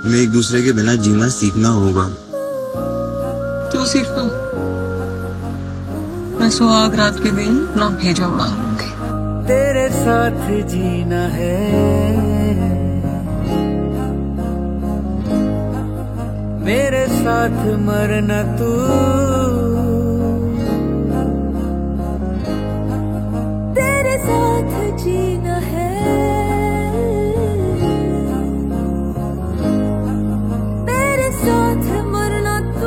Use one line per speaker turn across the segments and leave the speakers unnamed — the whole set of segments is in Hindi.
हमें एक दूसरे के बिना जीना सीखना होगा।
तू सिर्फ मैं सुहाग रात के दिन ना भेजा उड़ा लूंगी।
तेरे साथ जीना है, मेरे साथ मरना तू।
तेरे साथ जीना है, मेरे साथ मरना तू।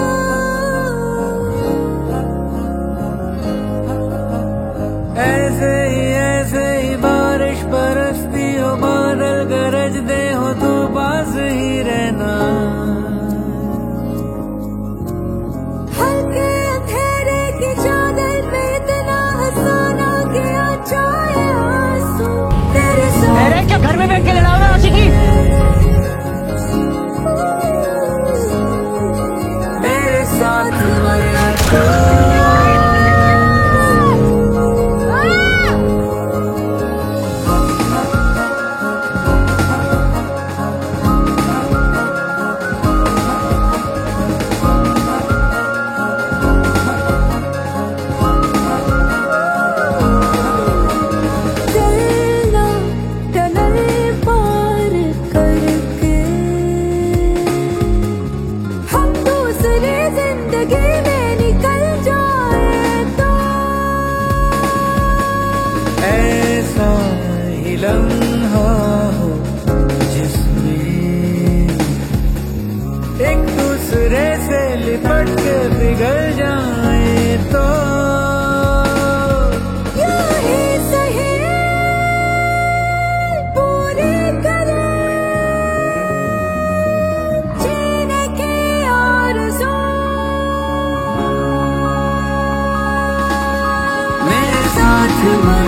ऐसे ही बारिश बरसती हो, बादल गरजते हो, तो पास ही रहना।
हल्के अंधेरे की चादर पे इतना हंसाना गया चाहे आंसू। तेरे साथ
अरे क्या घर में बैठ के लड़ाओ ना आशिकी।
मेरे साथ मरना तू।
चलना टनल पार करके हम दूसरी जिंदगी में निकल जाए तो।
ऐसा ही लम्हा हो जिसमें एक दूसरे से लिपट के पिघल जाए तो।
यूं ही सही पूरी करें जीने की आरज़ू।
मेरे साथ